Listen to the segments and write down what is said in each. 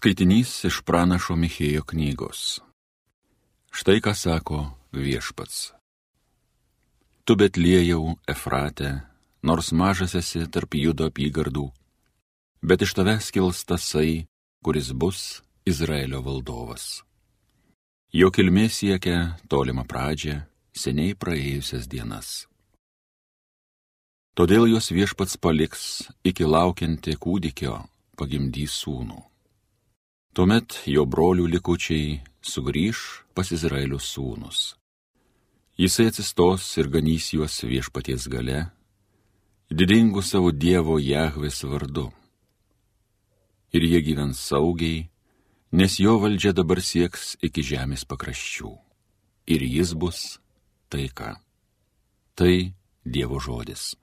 Skaitinys iš pranašo Michėjo knygos. Štai ką sako Viešpats. Tu Betliejau, Efrate, nors mažas esi tarp Judo apygardų, bet iš tavęs kils tasai, kuris bus Izraelio valdovas. Jo kilmė siekia tolimą pradžią, seniai praėjusias dienas. Todėl jos Viešpats paliks iki laukianti kūdikio pagimdys sūnų. Tuomet jo brolių likučiai sugrįž pas Izraelio sūnus. Jisai atsistos ir ganys juos Viešpaties gale, didingu savo Dievo Jahvės vardu. Ir jie gyvens saugiai, nes jo valdžia dabar sieks iki žemės pakraščių. Ir jis bus taika. Tai Dievo žodis.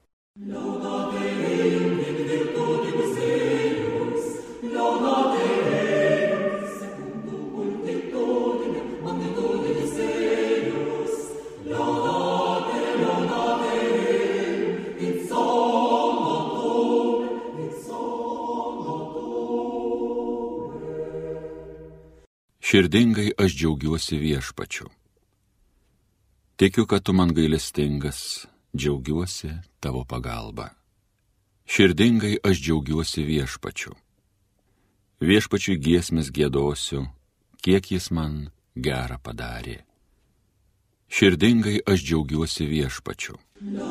Širdingai aš džiaugiuosi Viešpačiu. Tikiu, kad tu man gailestingas, džiaugiuosi tavo pagalba. Širdingai aš džiaugiuosi Viešpačiu. Viešpačiui giesmes giedosiu, kiek jis man gerą padarė. Širdingai aš džiaugiuosi Viešpačiu.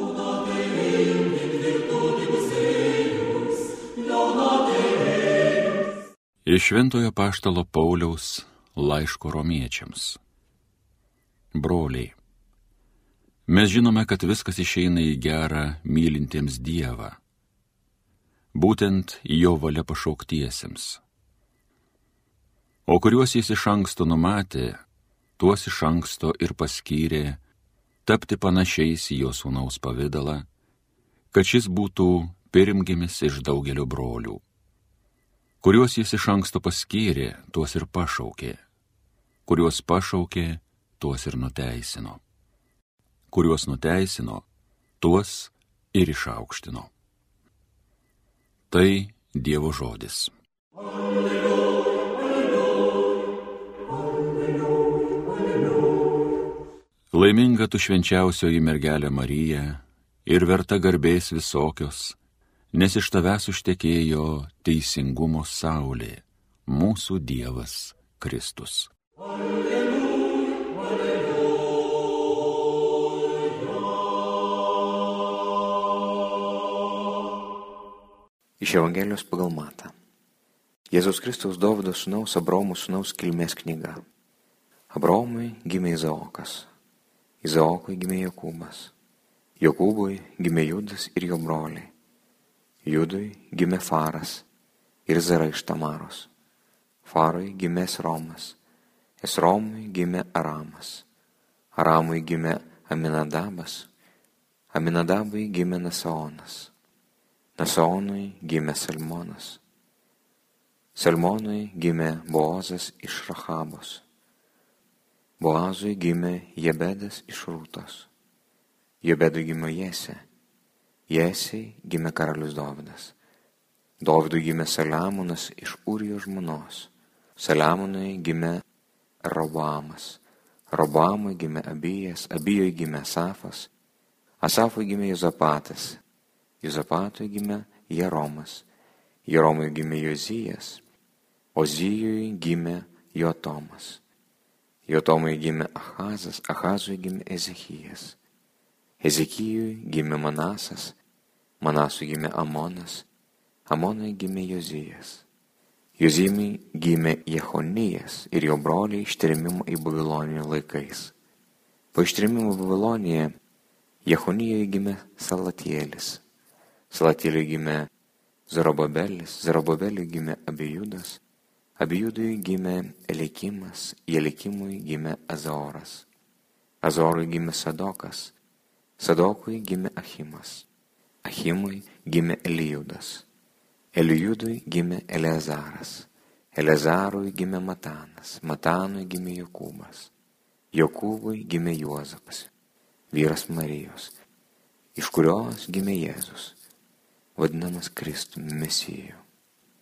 Iš Šventojo Apaštalo Pauliaus laiško romiečiams. Broliai, mes žinome, kad viskas išeina į gerą mylintiems Dievą, būtent jo valia pašauktiesiems. O kuriuos jis iš anksto numatė, tuos iš anksto ir paskyrė tapti panašiais į jo sūnaus pavidalą, kad šis būtų pirmgimis iš daugelio brolių. Kuriuos jis iš anksto paskyrė, tuos ir pašaukė. Kuriuos pašaukė, tuos ir nuteisino. Kuriuos nuteisino, tuos ir išaukštino. Tai Dievo žodis. Laiminga tu švenčiausioji mergelė Marija ir verta garbės visokios, nes iš tavęs užtekėjo teisingumo saulė, mūsų Dievas Kristus. Iš Evangelijos pagal Matą. Jėzaus Kristaus Dovydo sūnaus Abraomo sūnaus kilmės knyga. Abraomui gimė Izaokas, Izaokui gimė Jokūbas, Jokūbui gimė Judas ir jo broliai, Judui gimė Faras ir Zara iš Tamaros, Farui gimė Esromas, Esromui gimė Aramas, Aramui gimė Aminadabas, Aminadabui gimė Nasaonas, Nasaonui gimė Salmonas, Salmonui gimė Boazas iš Rachabos, Boazui gimė Jebedas iš Rūtos, Jebedui gimė Jesė, Jesei gimė karalius Dovydas, Dovydui gimė Saliamonas iš Urijo žmonos, Saliamonui gimė Roboamas, Roboamui gimė Abijas, Abijui gimė Asafas, Asafui gimė Jozapatas, Jozapatui gimė Jeromas, Jeromui gimė Jozijas, Ozijui gimė Jotomas, Jotomui gimė Ahazas, Ahazui gimė Ezechijas, Ezekijui gimė Manasas, Manasui gimė Amonas, Amonui gimė Jozijas, Jozimui gimė Jehonijas ir jo broliai ištrėmimo į Babiloniją laikais. Po ištrėmimo į Babiloniją Jehonijui gimė Salatielis, Salatieliui gimė Zorobabelis, Zorobabeliui gimė Abijudas, Abijudui gimė Elikimas, Elikimui gimė Azoras, Azorui gimė Sadokas, Sadokui gimė Achimas, Achimui gimė Elijudas, Elijudui gimė Eleazaras, Eleazarui gimė Matanas, Matanui gimė Jokūbas, Jokūbui gimė Juozapas, vyras Marijos, iš kurios gimė Jėzus, vadinamas Kristumi Mesiju.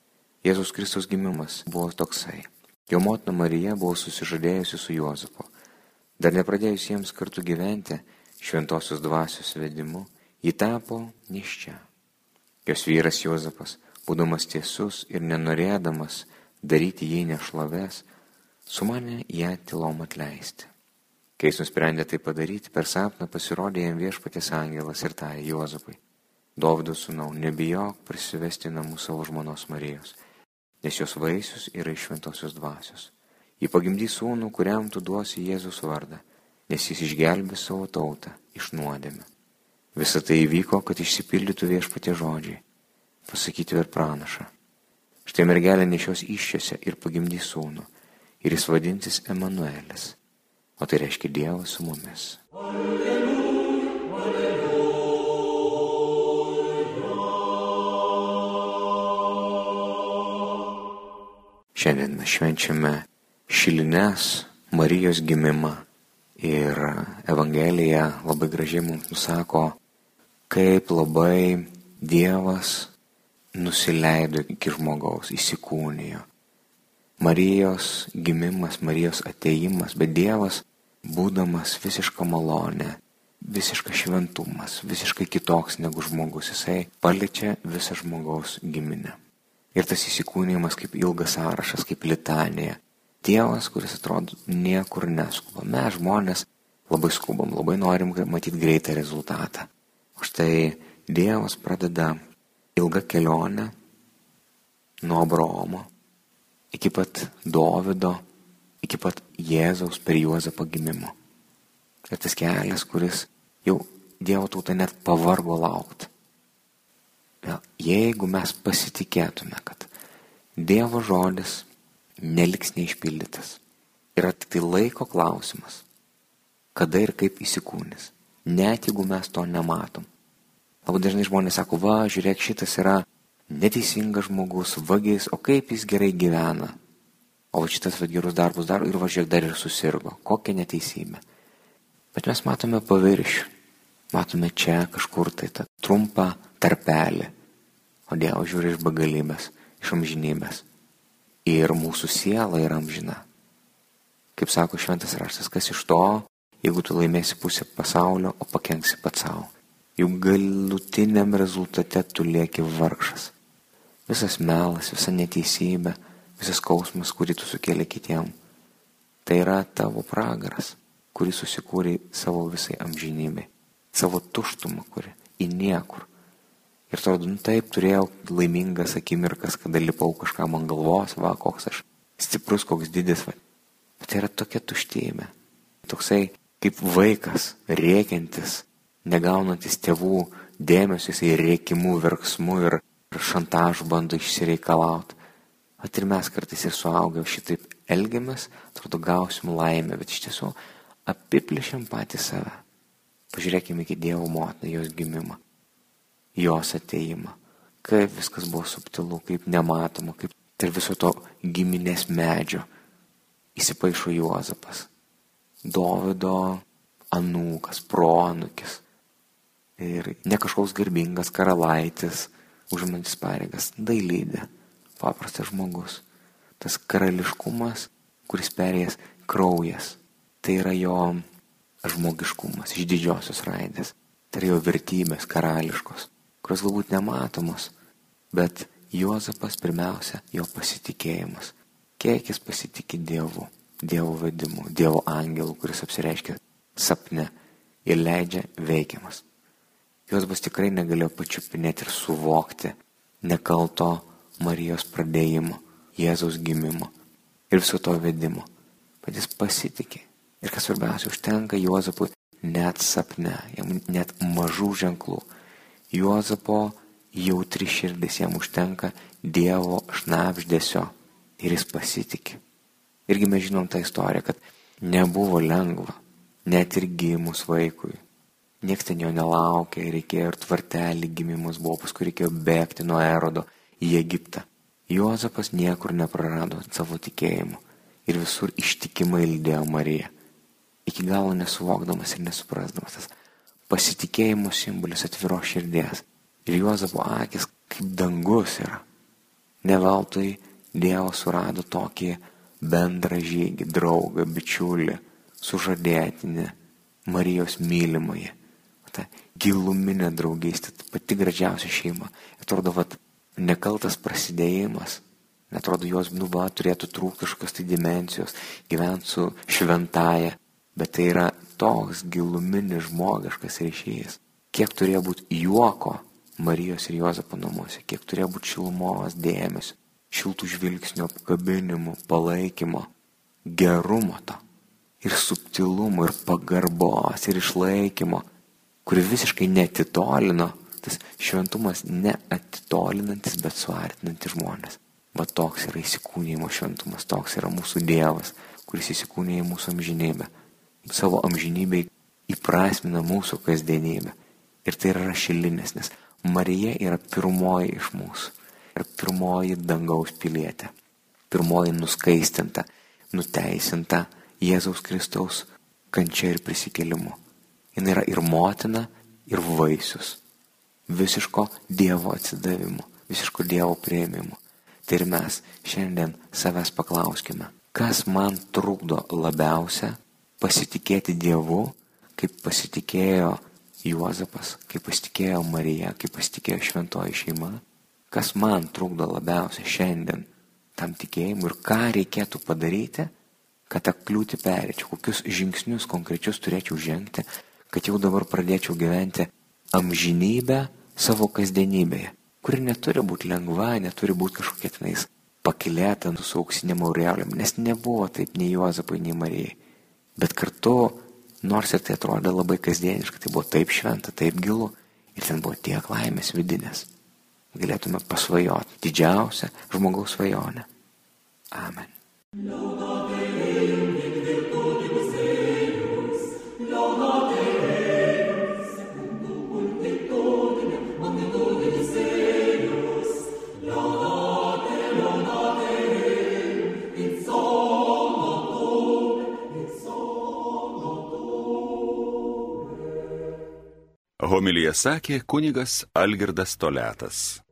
Jėzus Kristaus gimimas buvo toksai. Jo motina Marija buvo susižadėjusi su Juozapu. Dar nepradėjus jiems kartu gyventi, šventosios dvasios vedimu, ji tapo nėščia. Jos vyras Juozapas, būdamas tiesus ir nenorėdamas daryti jai nešlovės, sumanė ją tylom atleisti. Kai jis nusprendė tai padaryti, per sapną pasirodė jam Viešpaties angelas ir tarė Juozapui: Dovydo sūnau, nebijok prisivesti namų savo žmonos Marijos, nes jos vaisius yra iš šventosios dvasios. Ji pagimdys sūnų, kuriam tu duosi Jėzus vardą, nes jis išgelbės savo tautą iš nuodėmių. Visa tai įvyko, kad išsipildytų Viešpaties žodžiai, pasakyti per pranašą. Štai mergelė nešios įsčiose ir pagimdys sūnų, ir jis vadinsis Emanuelis, o tai reiškia Dievas su mumis. Šiandien mes švenčiame šilines Marijos gimimą ir Evangelija labai gražiai mums nusako, kaip labai Dievas nusileido iki žmogaus, įsikūnijo. Marijos gimimas, Marijos atėjimas, bet Dievas, būdamas visiška malonė, visiškas šventumas, visiškai kitoks negu žmogus, jisai paliečia visą žmogaus giminę. Ir tas įsikūnijimas kaip ilgas sąrašas, kaip litanija. Dievas, kuris atrodo niekur neskuba. Mes žmonės labai skubam, labai norim matyti greitą rezultatą. O štai Dievas pradeda ilgą kelionę nuo Abraomo iki pat Dovydo, iki pat Jėzaus per Juozapą gimimo. Ir tas kelias, kuris jau Dievo tauta net pavargo laukti. Jeigu mes pasitikėtume, kad Dievo žodis neliks neišpildytas, yra tik tai laiko klausimas, kada ir kaip įsikūnis, net jeigu mes to nematom. Labai dažnai žmonės sako, žiūrėk, šitas yra neteisingas žmogus, vagis, o kaip jis gerai gyvena. O šitas gerus darbus daro ir žiūrėk, dar ir susirgo. Kokia neteisybė. Bet mes matome paviršių, matome čia kažkur tai tą trumpą tarpelį. O Dievas žiūri iš begalybės, iš amžinybės. Ir mūsų siela yra amžina. Kaip sako šventas raštas, kas iš to, jeigu tu laimėsi pusę pasaulio, o pakenksi pats savo. Juk galutiniam rezultate tu lieki vargšas. Visas melas, visa neteisybė, visas skausmas, kurį tu sukėlė kitiem, tai yra tavo pragaras, kurį susikūrė savo visai amžinybei. Savo tuštumą, kuri į niekur. Ir atrodo, taip, turėjau laimingas akimirkas, kada lipau kažkam ant galvos, koks aš stiprus, koks didis. Bet tai yra tokia tuštybė. Toksai kaip vaikas, rėkiantis, negaunantis tėvų dėmesio, jisai rėkimų, verksmų ir šantažų bando išsireikalauti. At ir mes kartais ir suaugę šitaip elgiamės, atrodo, gausim laimę, bet iš tiesų apiplėšiam patį save. Pažiūrėkime iki Dievo motiną, jos gimimą, jos atėjimą. Kaip viskas buvo subtilu, kaip nematoma, kaip tarp viso to giminės medžio įsipaišo Juozapas, Dovydo anūkas, proanūkis. Ir ne kažkoks garbingas karalaitis, užimantis pareigas, dailydė, paprastas žmogus. Tas karališkumas, kuris perėjęs kraujas, tai yra jo žmogiškumas iš didžiosios raidės. Tai yra jo vertybės karališkos, kurios galbūt nematomos, bet Juozapas pirmiausia, jo pasitikėjimas. Kiek jis pasitikė Dievu, Dievo vedimu, Dievo angelu, kuris apsireiškia sapne ir leidžia veikiamas. Juozapas tikrai negalėjo pačiupinėti ir suvokti nekalto Marijos pradėjimo, Jėzaus gimimo ir viso to vedimo. Bet jis pasitikė. Ir kas svarbiausia, užtenka Juozapui net sapne, jam net mažų ženklų. Juozapo jautri širdis, jam užtenka Dievo šnabždesio ir jis pasitikė. Irgi mes žinom tą istoriją, kad nebuvo lengva, net ir gimus vaikui. Niekas ten jo nelaukė, reikėjo ir tvartelį gimimus buvo, paskui reikėjo bėgti nuo Erodo į Egiptą. Juozapas niekur neprarado savo tikėjimo ir visur ištikimai lydėjo Mariją. Iki galo nesuvokdamas ir nesuprasdamas tas pasitikėjimo simbolis atviros širdies. Ir Juozapo akis kaip dangus yra. Ne veltui Dievas surado tokį bendrą žygį, draugą, bičiulį, sužadėtinį, Marijos mylimąjį. Ta giluminė draugystė, ta pati gražiausia šeima. Atrodo, nekaltas prasidėjimas. Atrodo, jos turėtų trūkti kažkokios tai dimensijos, gyventi su šventaja. Bet tai yra toks giluminis žmogiškas ryšys. Kiek turėjo būti juoko Marijos ir Juozapo namuose, kiek turėjo būti šilumos, dėmesio, šiltų žvilgsnių, apkabinimų, palaikymo, gerumo to. Ir subtilumo, ir pagarbos, ir išlaikymo, kuri visiškai neatitolino, tas šventumas neatitolinantis, bet suartinantis žmonės. Toks yra įsikūnijimo šventumas, toks yra mūsų Dievas, kuris įsikūnija į mūsų amžinybę. Savo amžinybei įprasmina mūsų kasdienybę. Ir tai yra šilinis, nes Marija yra pirmoji iš mūsų. Yra pirmoji dangaus pilietė. Pirmoji nuskaistinta, nuteisinta Jėzaus Kristaus kančia ir prisikėlimu. Jis yra ir motina, ir vaisius. Visiško Dievo atsidavimo, visiško Dievo priėmimo. Tai ir mes šiandien savęs paklauskime, kas man trukdo labiausia pasitikėti Dievu, kaip pasitikėjo Juozapas, kaip pasitikėjo Marija, kaip pasitikėjo šventoji šeima. Kas man trukdo labiausiai šiandien tam tikėjimui ir ką reikėtų padaryti, kad tą kliūtį perėčiau, kokius žingsnius konkrečius turėčiau žengti, kad jau dabar pradėčiau gyventi amžinybę savo kasdienybėje, kuri neturi būti lengva, neturi būti kažkokia tenais pakilėta su auksinėm aureolėm, nes nebuvo taip nei Juozapai, nei Marijai. Bet kartu, nors ir tai atrodė labai kasdieniškai, tai buvo taip šventa, taip gilu ir ten buvo tiek laimės vidinės. Galėtume pasvajoti didžiausią žmogaus svajonę. Amen. Homiliją sakė kunigas Algirdas Toliatas.